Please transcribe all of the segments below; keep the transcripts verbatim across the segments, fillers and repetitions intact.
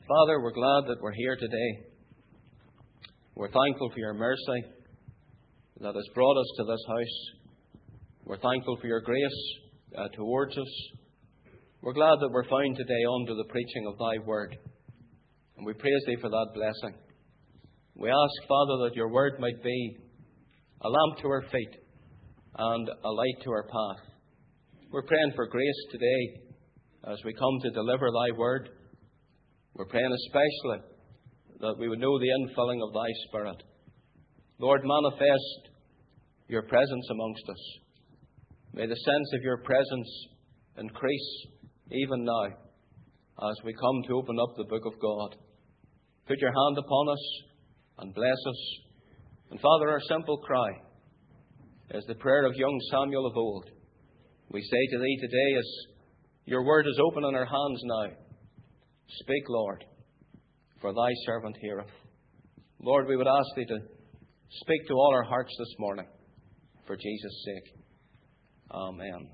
Father, we're glad that we're here today. We're thankful for your mercy that has brought us to this house. We're thankful for your grace uh, towards us. We're glad that we're found today under the preaching of thy word. And we praise thee for that blessing. We ask, Father, that your word might be a lamp to our feet and a light to our path. We're praying for grace today as we come to deliver thy word. We're praying especially that we would know the infilling of thy Spirit. Lord, manifest your presence amongst us. May the sense of your presence increase even now as we come to open up the book of God. Put your hand upon us and bless us. And Father, our simple cry is the prayer of young Samuel of old. We say to thee today, as your word is open in our hands now, speak, Lord, for thy servant heareth. Lord, we would ask thee to speak to all our hearts this morning, for Jesus' sake. Amen.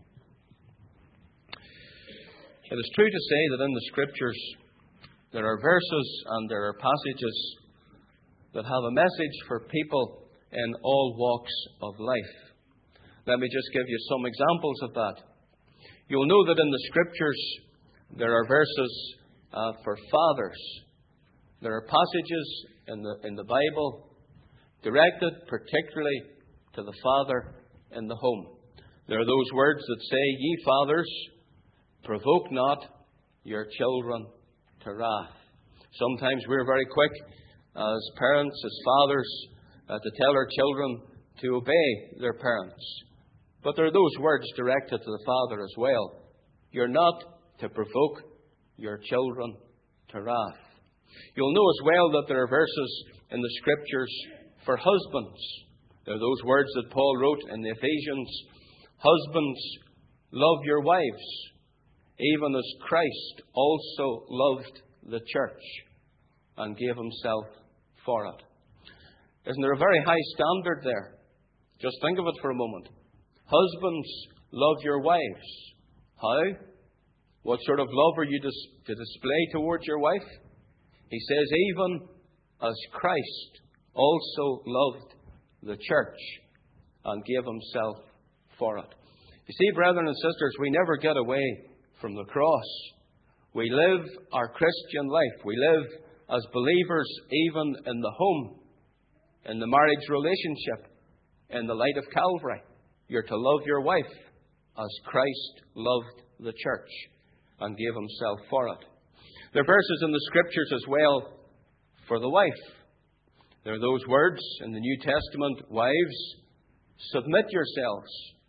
It is true to say that in the Scriptures there are verses and there are passages that have a message for people in all walks of life. Let me just give you some examples of that. You'll know that in the Scriptures there are verses uh, for fathers. There are passages in the, in the Bible directed particularly to the father in the home. There are those words that say, ye fathers, provoke not your children to wrath. Sometimes we're very quick as parents, as fathers, uh, to tell our children to obey their parents. But there are those words directed to the father as well. You're not to provoke your children to wrath. You'll know as well that there are verses in the Scriptures for husbands. There are those words that Paul wrote in the Ephesians. Husbands, love your wives, even as Christ also loved the church and gave himself for it. Isn't there a very high standard there? Just think of it for a moment. Husbands, love your wives. How? What sort of love are you dis- to display towards your wife? He says, even as Christ also loved the church and gave himself for it. You see, brethren and sisters, we never get away from the cross. We live our Christian life. We live as believers even in the home, in the marriage relationship, in the light of Calvary. You're to love your wife as Christ loved the church and gave himself for it. There are verses in the Scriptures as well for the wife. There are those words in the New Testament, wives, submit yourselves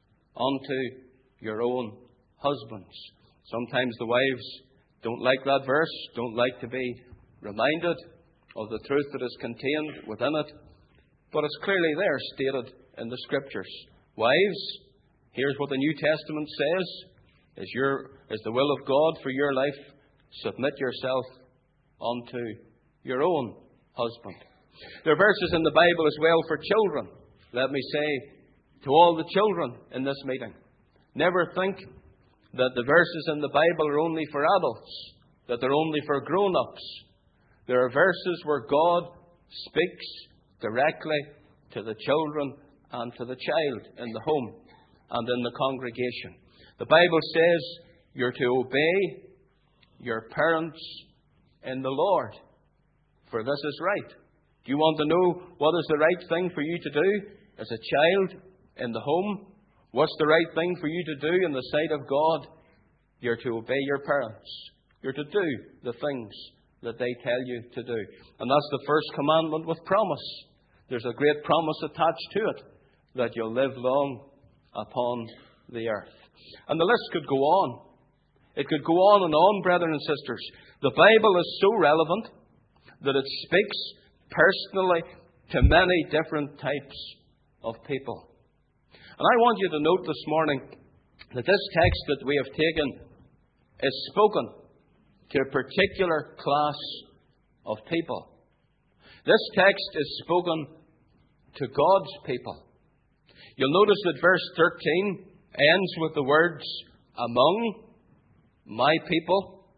unto your own husbands. Sometimes the wives don't like that verse, don't like to be reminded of the truth that is contained within it. But it's clearly there stated in the Scriptures. Wives, here's what the New Testament says. Is, your, is the will of God for your life, submit yourself unto your own husband. There are verses in the Bible as well for children. Let me say to all the children in this meeting, never think that the verses in the Bible are only for adults, that they're only for grown-ups. There are verses where God speaks directly to the children and to the child in the home and in the congregation. The Bible says you're to obey your parents in the Lord, for this is right. Do you want to know what is the right thing for you to do as a child in the home? What's the right thing for you to do in the sight of God? You're to obey your parents. You're to do the things that they tell you to do. And that's the first commandment with promise. There's a great promise attached to it, that you'll live long upon the earth. And the list could go on. It could go on and on, brethren and sisters. The Bible is so relevant that it speaks personally to many different types of people. And I want you to note this morning that this text that we have taken is spoken to a particular class of people. This text is spoken to God's people. You'll notice that verse thirteen ends with the words, among my people.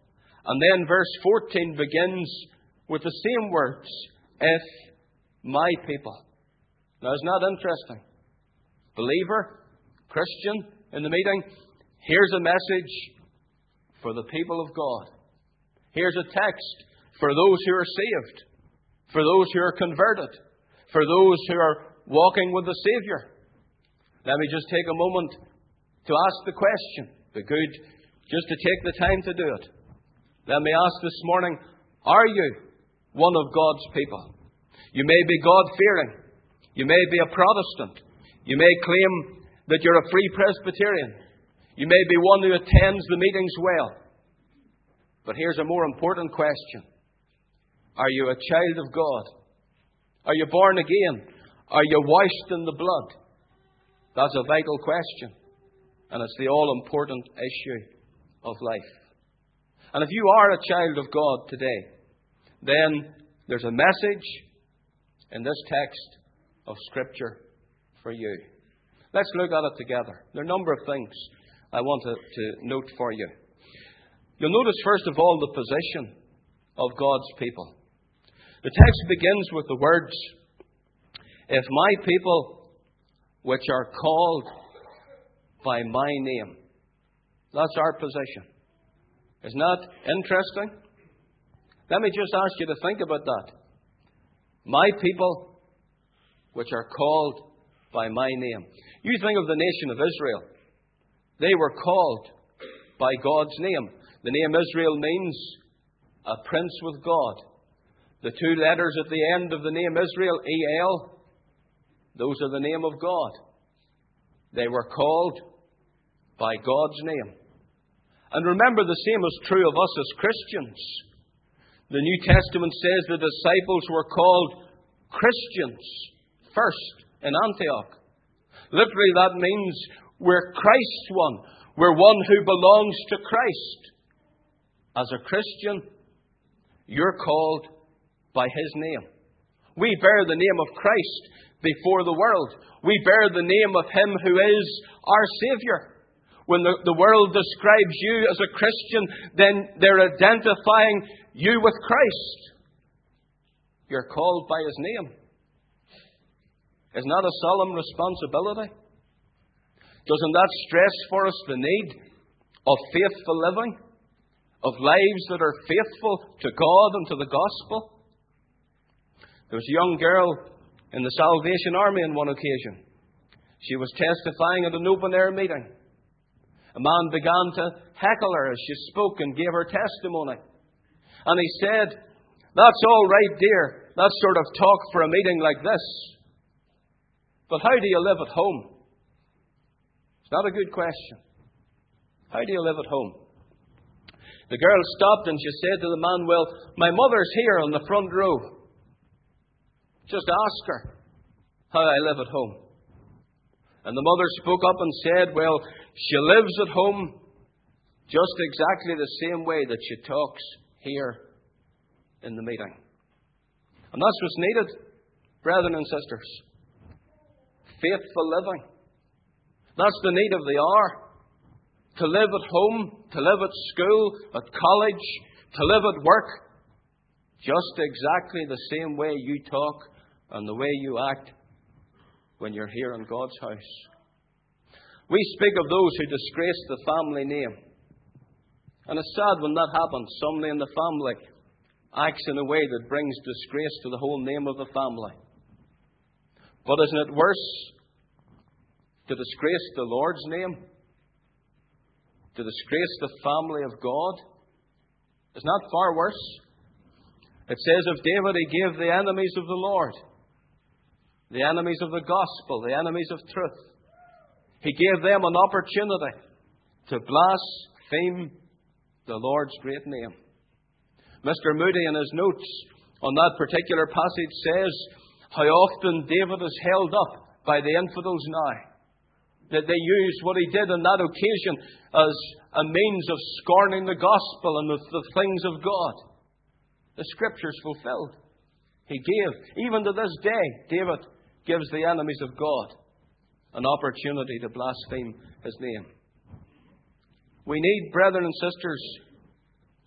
And then verse fourteen begins with the same words, if my people. Now, isn't that interesting? Believer, Christian in the meeting, here's a message for the people of God. Here's a text for those who are saved, for those who are converted, for those who are walking with the Savior. Let me just take a moment to ask the question. Be good just to take the time to do it. Let me ask this morning, are you one of God's people? You may be God-fearing. You may be a Protestant. You may claim that you're a Free Presbyterian. You may be one who attends the meetings well. But here's a more important question. Are you a child of God? Are you born again? Are you washed in the blood? That's a vital question. And it's the all-important issue of life. And if you are a child of God today, then there's a message in this text of Scripture for you. Let's look at it together. There are a number of things I want to, to note for you. You'll notice, first of all, the position of God's people. The text begins with the words, if my people, which are called by my name. That's our position. Isn't that interesting? Let me just ask you to think about that. My people, which are called by my name. You think of the nation of Israel. They were called by God's name. The name Israel means a prince with God. The two letters at the end of the name Israel, E L, those are the name of God. They were called by God's name. And remember, the same is true of us as Christians. The New Testament says the disciples were called Christians first in Antioch. Literally, that means we're Christ's one. We're one who belongs to Christ. As a Christian, you're called by His name. We bear the name of Christ before the world. We bear the name of Him who is our Savior. When the, the world describes you as a Christian, then they're identifying you with Christ. You're called by His name. Isn't that a solemn responsibility? Doesn't that stress for us the need of faithful living? Of lives that are faithful to God and to the gospel? There was a young girl in the Salvation Army on one occasion. She was testifying at an open-air meeting. A man began to heckle her as she spoke and gave her testimony. And he said, that's all right, dear. That's sort of talk for a meeting like this. But how do you live at home? It's not a good question. How do you live at home? The girl stopped and she said to the man, well, my mother's here on the front row. Just ask her how I live at home. And the mother spoke up and said, well, she lives at home just exactly the same way that she talks here in the meeting. And that's what's needed, brethren and sisters. Faithful living. That's the need of the hour. To live at home, to live at school, at college, to live at work, just exactly the same way you talk and the way you act when you're here in God's house. We speak of those who disgrace the family name. And it's sad when that happens. Somebody in the family acts in a way that brings disgrace to the whole name of the family. But isn't it worse to disgrace the Lord's name? To disgrace the family of God? It's not far worse. It says of David, he gave the enemies of the Lord, the enemies of the gospel, the enemies of truth, he gave them an opportunity to blaspheme the Lord's great name. Mister Moody, in his notes on that particular passage, says how often David is held up by the infidels now. That they used what he did on that occasion as a means of scorning the gospel and the, the things of God. The Scripture's fulfilled. He gave, even to this day, David gives the enemies of God an opportunity to blaspheme His name. We need, brethren and sisters,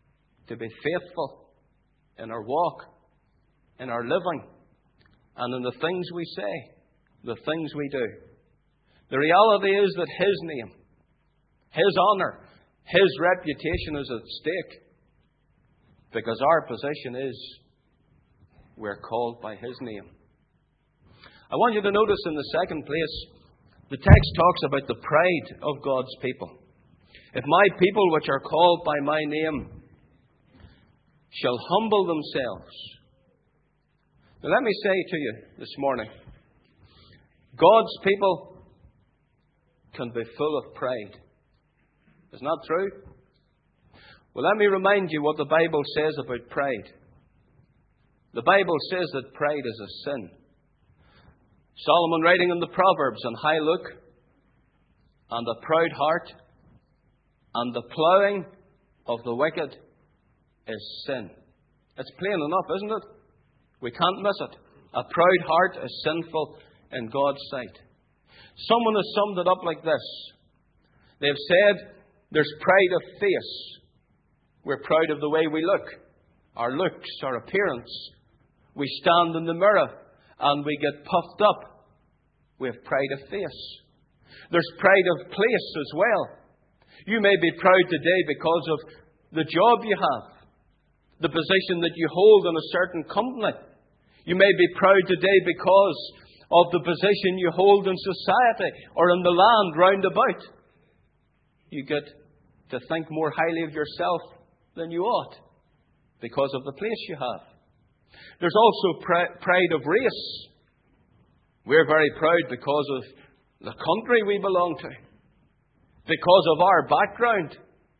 to be faithful in our walk, in our living, and in the things we say, the things we do. The reality is that His name, His honour, His reputation is at stake. Because our position is, we're called by His name. I want you to notice in the second place, the text talks about the pride of God's people. If my people which are called by my name shall humble themselves. Now let me say to you this morning, God's people can be full of pride. Isn't that true? Well, let me remind you what the Bible says about pride. The Bible says that pride is a sin. Solomon, writing in the Proverbs, on high look, and a proud heart, and the ploughing of the wicked is sin. It's plain enough, isn't it? We can't miss it. A proud heart is sinful in God's sight. Someone has summed it up like this. They've said there's pride of face. We're proud of the way we look. Our looks, our appearance. We stand in the mirror and we get puffed up. We have pride of face. There's pride of place as well. You may be proud today because of the job you have, the position that you hold in a certain company. You may be proud today because of the position you hold in society or in the land round about. You get to think more highly of yourself than you ought because of the place you have. There's also pr- pride of race. We're very proud because of the country we belong to, because of our background.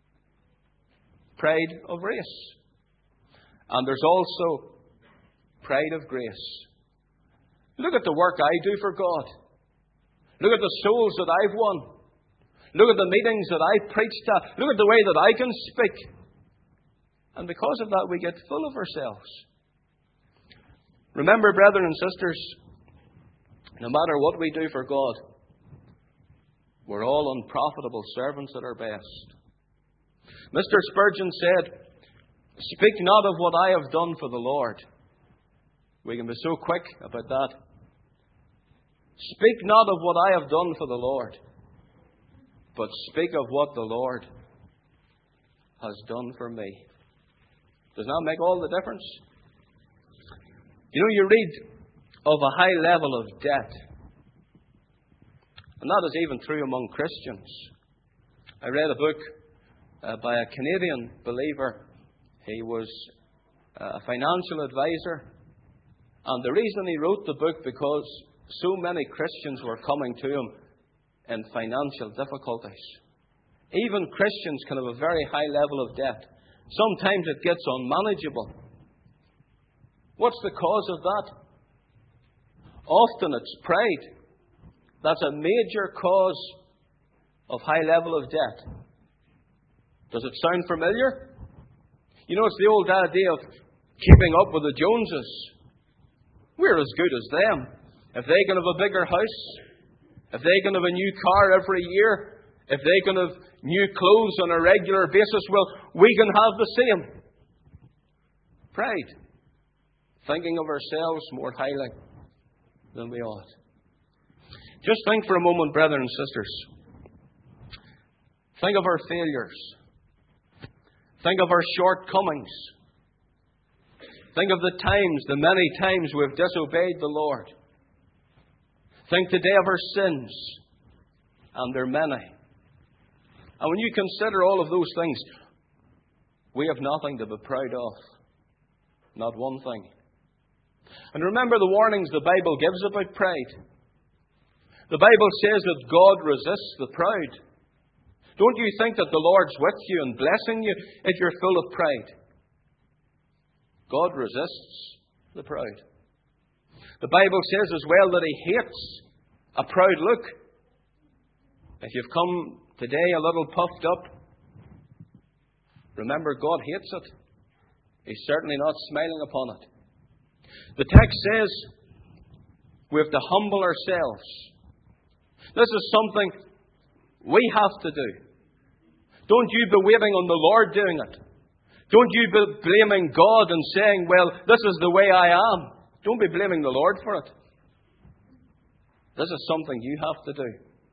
Pride of race. And there's also pride of grace. Look at the work I do for God. Look at the souls that I've won. Look at the meetings that I preached at. Look at the way that I can speak. And because of that, we get full of ourselves. Remember, brethren and sisters, no matter what we do for God, we're all unprofitable servants at our best. Mister Spurgeon said, "Speak not of what I have done for the Lord." We can be so quick about that. Speak not of what I have done for the Lord, but speak of what the Lord has done for me. Does that make all the difference? You know, you read of a high level of debt. And that is even true among Christians. I read a book uh, by a Canadian believer. He was a financial advisor. And the reason he wrote the book, because so many Christians were coming to him in financial difficulties. Even Christians can have a very high level of debt. Sometimes it gets unmanageable. What's the cause of that? Often it's pride. That's a major cause of high level of debt. Does it sound familiar? You know, it's the old idea of keeping up with the Joneses. We're as good as them. If they can have a bigger house, if they can have a new car every year, if they can have new clothes on a regular basis, well, we can have the same. Pride. Thinking of ourselves more highly than we ought. Just think for a moment, brethren and sisters. Think of our failures. Think of our shortcomings. Think of the times, the many times we've disobeyed the Lord. Think today of our sins, and they're many. And when you consider all of those things, we have nothing to be proud of. Not one thing. And remember the warnings the Bible gives about pride. The Bible says that God resists the proud. Don't you think that the Lord's with you and blessing you if you're full of pride? God resists the proud. The Bible says as well that He hates a proud look. If you've come today a little puffed up, remember God hates it. He's certainly not smiling upon it. The text says we have to humble ourselves. This is something we have to do. Don't you be waiting on the Lord doing it. Don't you be blaming God and saying, well, this is the way I am. Don't be blaming the Lord for it. This is something you have to do.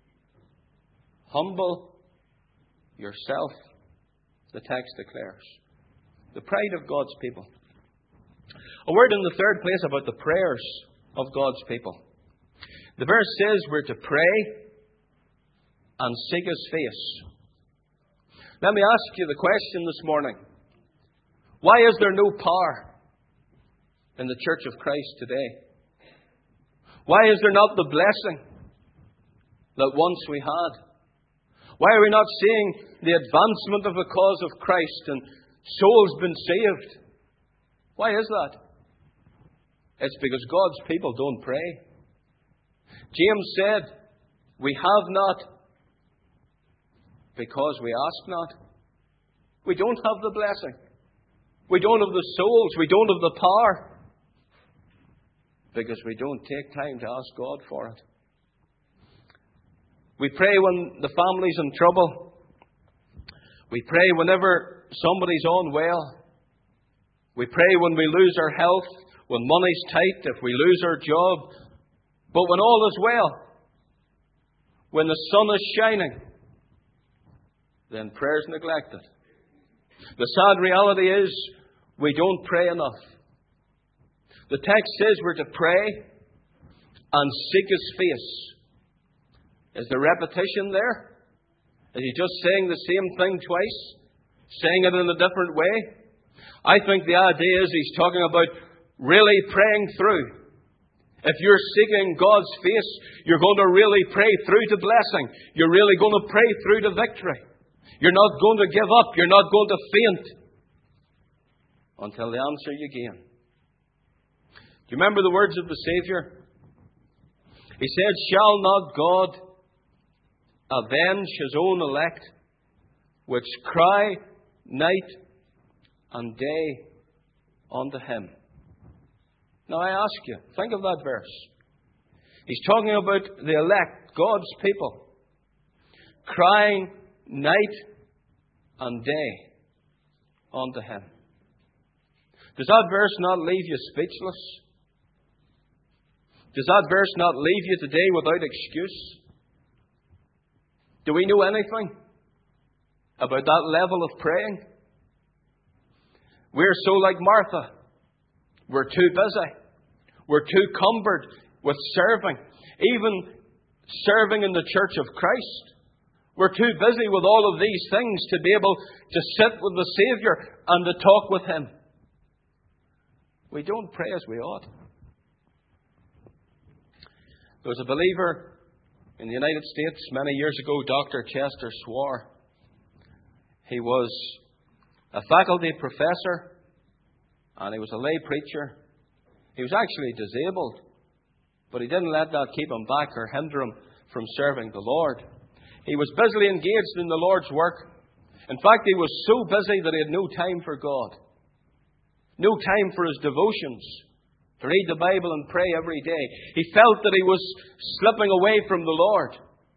Humble yourself, the text declares. The pride of God's people. A word in the third place about the prayers of God's people. The verse says we're to pray and seek His face. Let me ask you the question this morning. Why is there no power in the Church of Christ today? Why is there not the blessing that once we had? Why are we not seeing the advancement of the cause of Christ and souls been saved? Why is that? It's because God's people don't pray. James said, we have not because we ask not. We don't have the blessing. We don't have the souls. We don't have the power. Because we don't take time to ask God for it. We pray when the family's in trouble. We pray whenever somebody's unwell. We pray when we lose our health, when money's tight, if we lose our job. But when all is well, when the sun is shining, then prayer's neglected. The sad reality is we don't pray enough. The text says we're to pray and seek His face. Is there repetition there? Is he just saying the same thing twice? Saying it in a different way? I think the idea is he's talking about really praying through. If you're seeking God's face, you're going to really pray through to blessing. You're really going to pray through to victory. You're not going to give up. You're not going to faint until the answer you gain. Do you remember the words of the Saviour? He said, shall not God avenge His own elect, which cry night and day unto Him? Now I ask you, think of that verse. He's talking about the elect, God's people, crying night and day unto Him. Does that verse not leave you speechless? Does that verse not leave you today without excuse? Do we know anything about that level of praying? We're so like Martha. We're too busy. We're too cumbered with serving. Even serving in the Church of Christ. We're too busy with all of these things to be able to sit with the Saviour and to talk with Him. We don't pray as we ought. There was a believer in the United States many years ago, Doctor Chester Swore. He was a faculty professor and he was a lay preacher. He was actually disabled, but he didn't let that keep him back or hinder him from serving the Lord. He was busily engaged in the Lord's work. In fact, he was so busy that he had no time for God. No time for his devotions, to read the Bible and pray every day. He felt that he was slipping away from the Lord.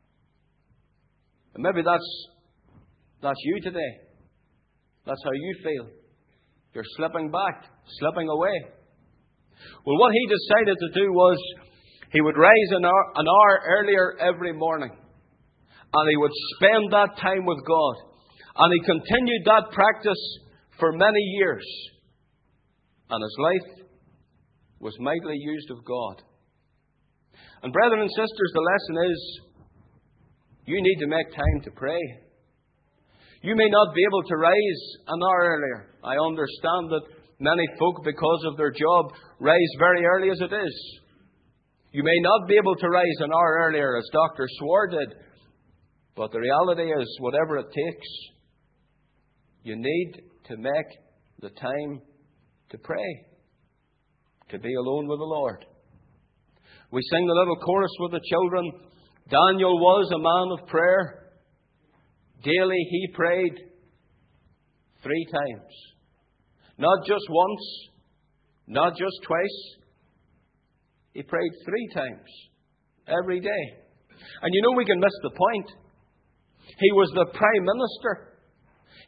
And maybe that's, that's you today. That's how you feel. You're slipping back, slipping away. Well, what he decided to do was he would rise an hour, an hour earlier every morning. And he would spend that time with God. And he continued that practice for many years. And his life was mightily used of God. And brethren and sisters, the lesson is, you need to make time to pray. You may not be able to rise an hour earlier. I understand that many folk, because of their job, rise very early as it is. You may not be able to rise an hour earlier, as Doctor Swore did. But the reality is, whatever it takes, you need to make the time to pray, to be alone with the Lord. We sing the little chorus with the children. Daniel was a man of prayer. Daily he prayed three times. Not just once, not just twice. He prayed three times every day. And you know we can miss the point. He was the Prime Minister.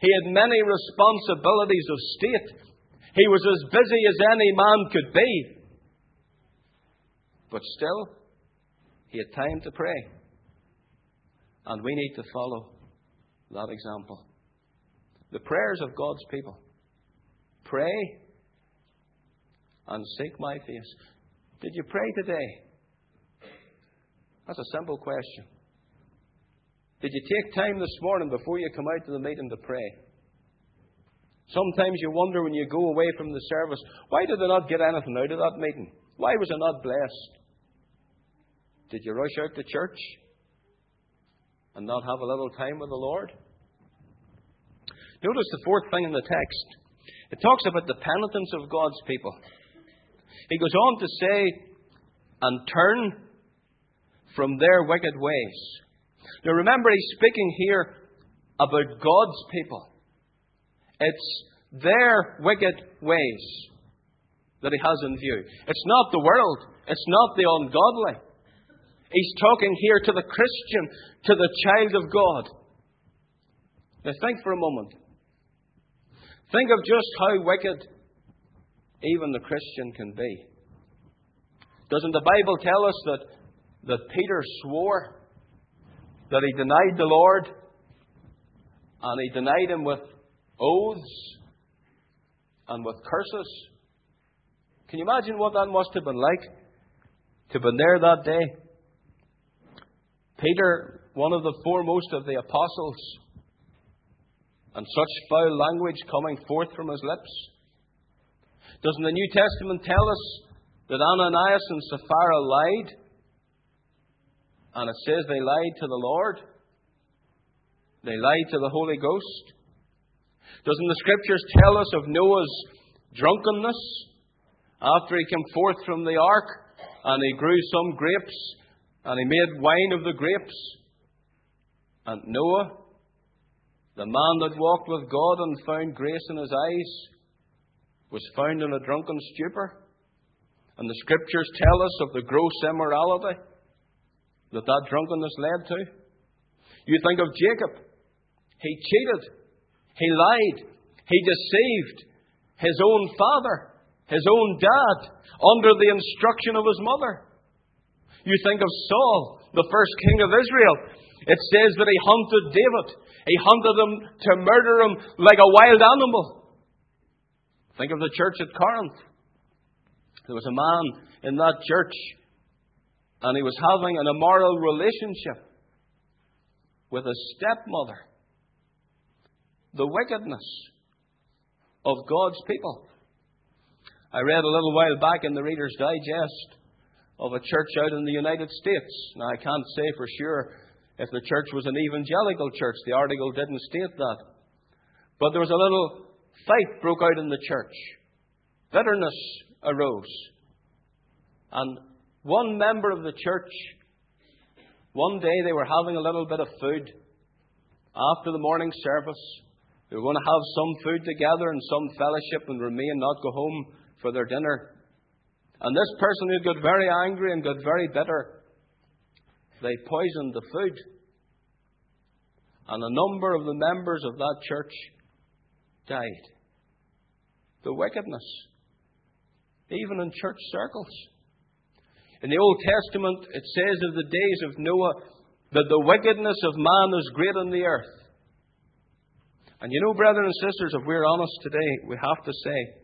He had many responsibilities of state. He was as busy as any man could be. But still, he had time to pray. And we need to follow that example. The prayers of God's people. Pray and seek my face. Did you pray today? That's a simple question. Did you take time this morning before you come out to the meeting to pray? Sometimes you wonder when you go away from the service, why did I not get anything out of that meeting? Why was I not blessed? Did you rush out to church and not have a little time with the Lord? Notice the fourth thing in the text. It talks about the penitence of God's people. He goes on to say, and turn from their wicked ways. Now remember, he's speaking here about God's people. It's their wicked ways that he has in view. It's not the world. It's not the ungodly. He's talking here to the Christian, to the child of God. Now think for a moment. Think of just how wicked even the Christian can be. Doesn't the Bible tell us that, that Peter swore that he denied the Lord, and he denied him with oaths and with curses? Can you imagine what that must have been like to have been there that day? Peter, one of the foremost of the apostles, and such foul language coming forth from his lips. Doesn't the New Testament tell us that Ananias and Sapphira lied? And it says they lied to the Lord. They lied to the Holy Ghost. Doesn't the Scriptures tell us of Noah's drunkenness after he came forth from the ark and he grew some grapes and he made wine of the grapes? And Noah, the man that walked with God and found grace in his eyes, was found in a drunken stupor. And the Scriptures tell us of the gross immorality that that drunkenness led to. You think of Jacob. He cheated. He lied. He deceived his own father, his own dad, under the instruction of his mother. You think of Saul, the first king of Israel. It says that he hunted David. He hunted him to murder him like a wild animal. Think of the church at Corinth. There was a man in that church, and he was having an immoral relationship with his stepmother. The wickedness of God's people. I read a little while back in the Reader's Digest of a church out in the United States. Now, I can't say for sure if the church was an evangelical church. The article didn't state that. But there was a little fight broke out in the church. Bitterness arose. And one member of the church, one day they were having a little bit of food after the morning service. They were going to have some food together and some fellowship and remain, not go home for their dinner. And this person who got very angry and got very bitter, they poisoned the food. And a number of the members of that church died. The wickedness, even in church circles. In the Old Testament, it says of the days of Noah that the wickedness of man is great on the earth. And you know, brethren and sisters, if we're honest today, we have to say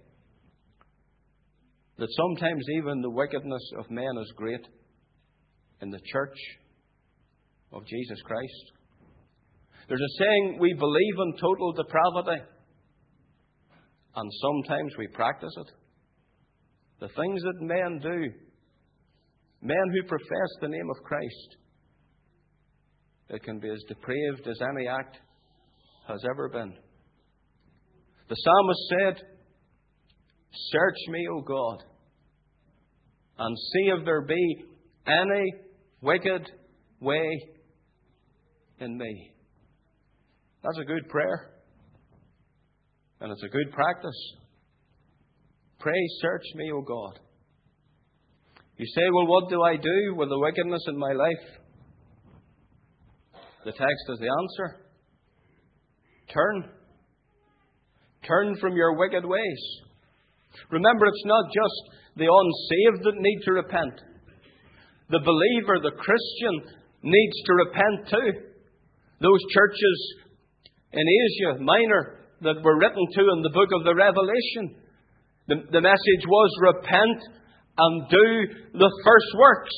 that sometimes even the wickedness of men is great in the church of Jesus Christ. There's a saying, we believe in total depravity, and sometimes we practice it. The things that men do, men who profess the name of Christ, it can be as depraved as any act has ever been. The psalmist said, search me, O God, and see if there be any wicked way in me. That's a good prayer. And it's a good practice. Pray, search me, O God. You say, well, what do I do with the wickedness in my life? The text is the answer. Turn Turn from your wicked ways. Remember, it's not just the unsaved that need to repent. The believer, the Christian, needs to repent too. Those churches in Asia Minor that were written to in the book of the Revelation, the, the message was repent and do the first works.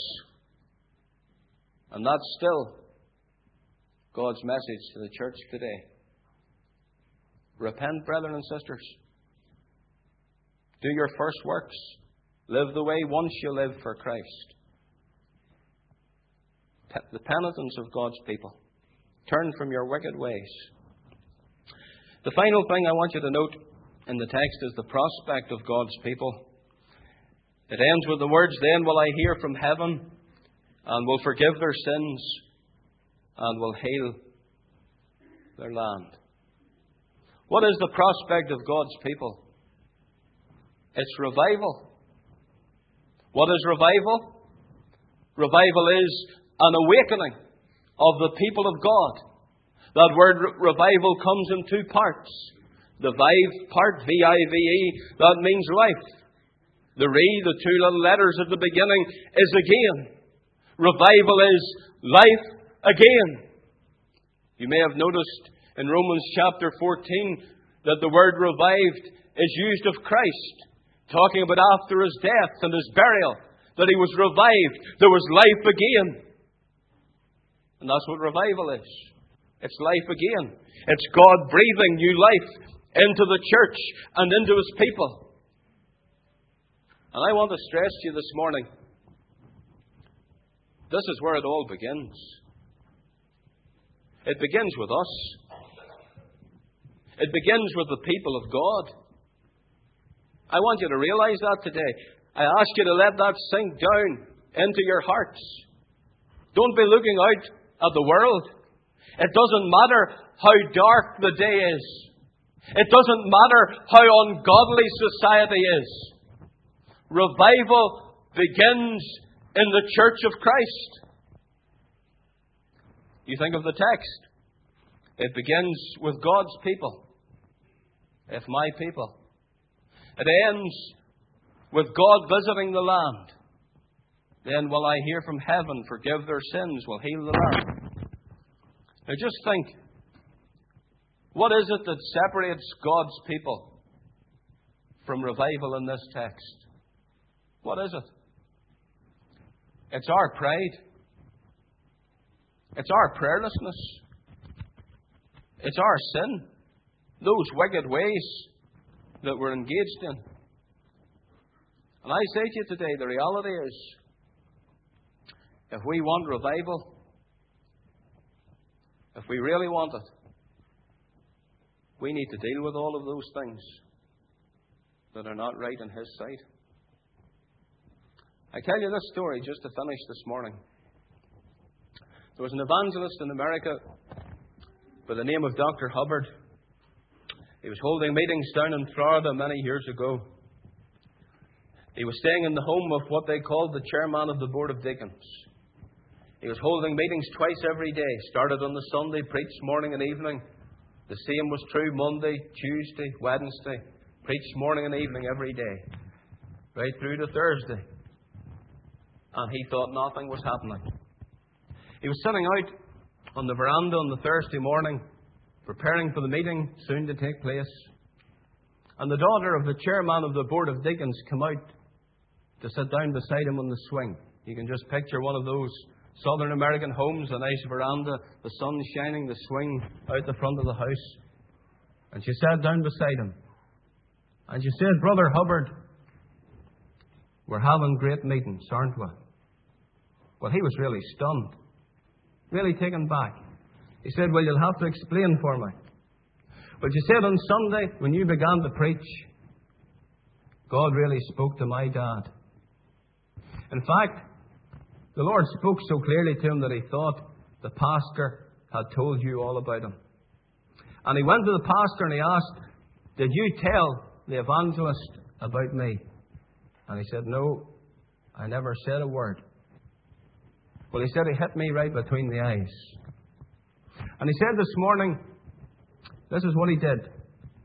And that's still God's message to the church today. Repent, brethren and sisters. Do your first works. Live the way once you lived for Christ. The penitence of God's people. Turn from your wicked ways. The final thing I want you to note in the text is the prospect of God's people. It ends with the words, "Then will I hear from heaven, and will forgive their sins, and will heal their land." What is the prospect of God's people? It's revival. What is revival? Revival is an awakening of the people of God. That word revival comes in two parts. The vive part, V I V E, that means life. The re, the two little letters at the beginning, is again. Revival is life again. You may have noticed in Romans chapter fourteen that the word revived is used of Christ, talking about after His death and His burial, that He was revived. There was life again. And that's what revival is. It's life again. It's God breathing new life into the church and into His people. And I want to stress to you this morning, this is where it all begins. It begins with us. It begins with the people of God. I want you to realize that today. I ask you to let that sink down into your hearts. Don't be looking out at the world. It doesn't matter how dark the day is. It doesn't matter how ungodly society is. Revival begins in the church of Christ. You think of the text. It begins with God's people. If my people. It ends with God visiting the land. Then will I hear from heaven, forgive their sins, will heal the land. Now just think, what is it that separates God's people from revival in this text? What is it? It's our pride. It's our prayerlessness. It's our sin. Those wicked ways that we're engaged in. And I say to you today, the reality is, if we want revival, if we really want it, we need to deal with all of those things that are not right in His sight. I tell you this story just to finish this morning. There was an evangelist in America by the name of Doctor Hubbard. He was holding meetings down in Florida many years ago. He was staying in the home of what they called the chairman of the Board of Deacons. He was holding meetings twice every day. Started on the Sunday, preached morning and evening. The same was true Monday, Tuesday, Wednesday. Preached morning and evening every day. Right through to Thursday. And he thought nothing was happening. He was sitting out on the veranda on the Thursday morning, preparing for the meeting soon to take place. And the daughter of the chairman of the Board of Deacons came out to sit down beside him on the swing. You can just picture one of those Southern American homes, a nice veranda, the sun shining, the swing out the front of the house. And she sat down beside him. And she said, "Brother Hubbard, we're having great meetings, aren't we?" Well, he was really stunned, really taken back. He said, "Well, you'll have to explain for me." But she said, "On Sunday, when you began to preach, God really spoke to my dad. In fact, the Lord spoke so clearly to him that he thought the pastor had told you all about him. And he went to the pastor and he asked, 'Did you tell the evangelist about me?' And he said, 'No, I never said a word.' Well, he said he hit me right between the eyes. And he said this morning, this is what he did.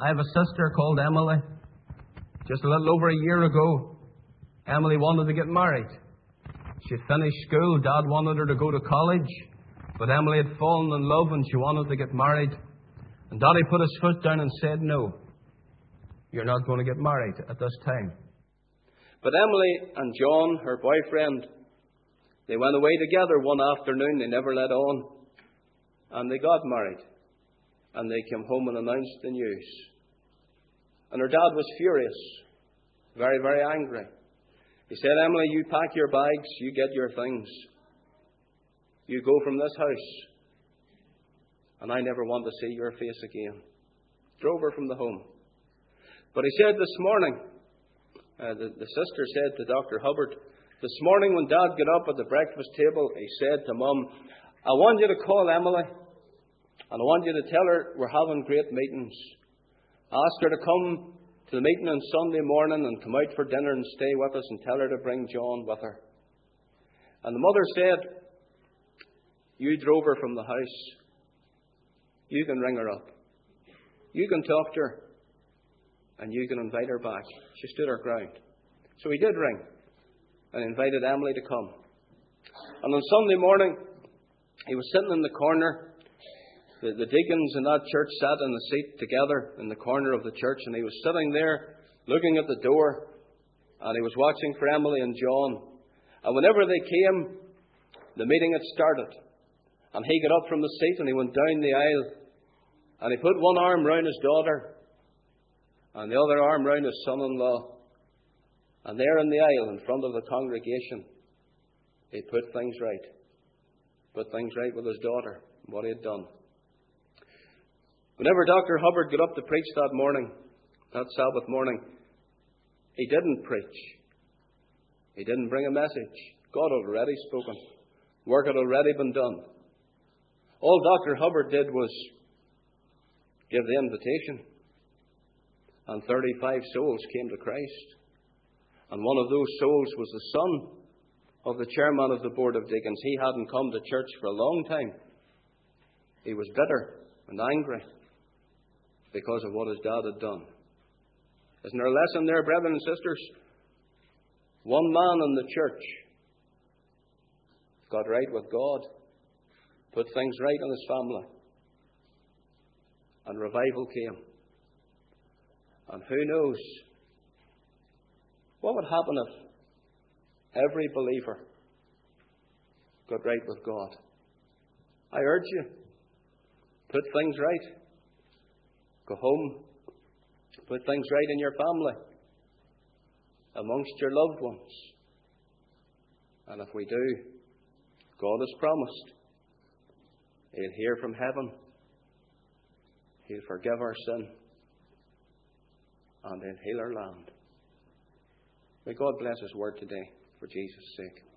I have a sister called Emily. Just a little over a year ago, Emily wanted to get married. She finished school. Dad wanted her to go to college. But Emily had fallen in love and she wanted to get married. And Daddy put his foot down and said, no, you're not going to get married at this time. But Emily and John, her boyfriend, they went away together one afternoon. They never let on. And they got married. And they came home and announced the news. And her dad was furious, very, very angry. He said, Emily, you pack your bags, you get your things. You go from this house. And I never want to see your face again. Drove her from the home. But he said this morning, uh, the, the sister said to Doctor Hubbard, this morning when Dad got up at the breakfast table, he said to Mum, I want you to call Emily. And I want you to tell her we're having great meetings. Ask her to come to the meeting on Sunday morning and come out for dinner and stay with us and tell her to bring John with her. And the mother said, you drove her from the house. You can ring her up. You can talk to her. And you can invite her back. She stood her ground. So he did ring and invited Emily to come. And on Sunday morning, he was sitting in the corner. The, the deacons in that church sat in the seat together in the corner of the church, and he was sitting there looking at the door, and he was watching for Emily and John. And whenever they came, the meeting had started. And he got up from the seat and he went down the aisle, and he put one arm round his daughter and the other arm round his son-in-law. And there in the aisle in front of the congregation, he put things right. Put things right with his daughter, what he had done. Whenever Doctor Hubbard got up to preach that morning, that Sabbath morning, he didn't preach. He didn't bring a message. God had already spoken. Work had already been done. All Doctor Hubbard did was give the invitation. And thirty-five souls came to Christ. And one of those souls was the son of the chairman of the Board of Deacons. He hadn't come to church for a long time. He was bitter and angry because of what his dad had done. Isn't there a lesson there, brethren and sisters? One man in the church got right with God, put things right in his family, and revival came. And who knows what would happen if every believer got right with God. I urge you, put things right. Go home, put things right in your family, amongst your loved ones. And if we do, God has promised He'll hear from heaven, He'll forgive our sin, and He'll heal our land. May God bless His word today for Jesus' sake.